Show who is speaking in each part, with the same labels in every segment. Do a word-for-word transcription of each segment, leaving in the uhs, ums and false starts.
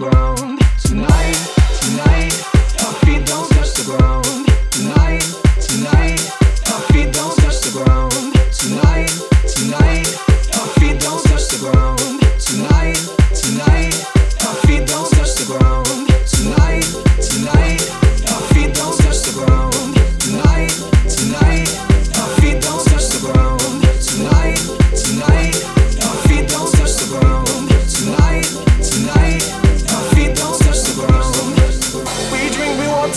Speaker 1: ground. Tonight, tonight, our feet don't touch the ground. Tonight, tonight, our feet don't touch the ground. Tonight, tonight, our feet don't touch the ground. Tonight, tonight, our feet don't touch the ground. Tonight, tonight, our feet don't touch the ground. Tonight, tonight, our feet don't touch the ground. Tonight, tonight, our feet don't touch the ground. Tonight, tonight, our feet don't touch the ground. We drink, we want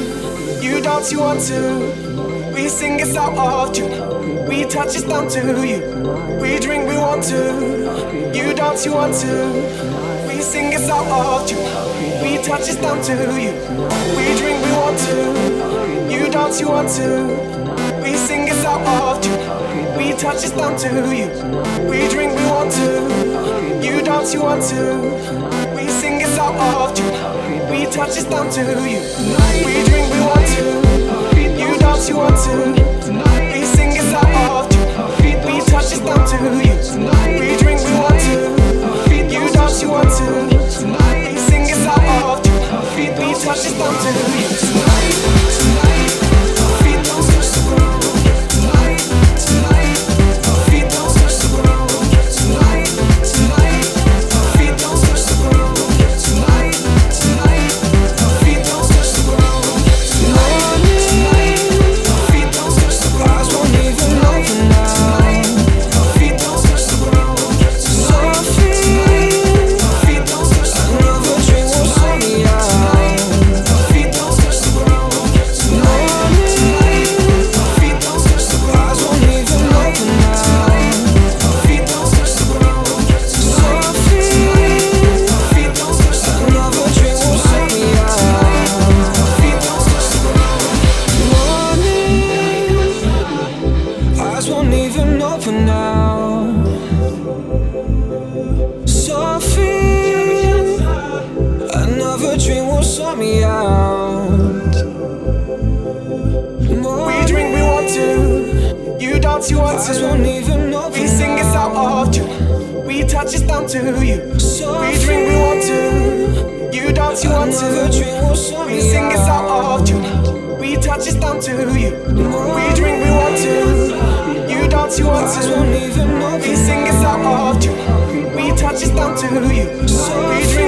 Speaker 1: to. You dance, you want to. We sing, it's out of tune. We touch, it's down to you. We drink, we want to. You dance, you want to. We sing, it's out of tune. We touch, it's down to you. We drink, we want to. You dance, you want to. We sing, it's out of tune. We touch, it's down to you. We drink, we want to. You dance, you want to. We sing, it's out of tune. We touch, it's down to you. We drink, we want to. You dance, you want to. We sing, it's out of tune. We touch, it's down to you. We drink, we want to. You dance, you want to. We sing, it's out of tune. We touch, it's down to you. Tonight, tonight, our feet don't touch the ground. Tonight, tonight, our feet don't touch the ground. Tonight, tonight, our feet don't touch the ground. Tonight, tonight, our feet don't touch the ground. Tonight, tonight, our feet don't touch the ground. Eyes won't even open now. Tonight, our feet don't touch the ground. Tonight, tonight, our feet don't touch the ground. Another drink will sort me out. Tonight, our feet don't touch the ground. Tonight, tonight, our feet don't touch the ground. Eyes won't even open now. Tonight, our feet don't touch the ground. Tonight, tonight, our feet don't touch the ground. Another drink will sort me out. Tonight, our feet don't touch the ground. Morning, eyes won't even open now. Sophie, another dream will sort me out. We drink, we want to. You dance, you want to. Eyes won't even open. We sing, it's out of tune. We touch, it's down to you. We drink, we want to. You dance, you want to. We sing, it's out of tune. We touch, it's down to you. We drink, we want to. You dance, you want to. We sing, it's out of tune. We touch, it's down to you. We drink.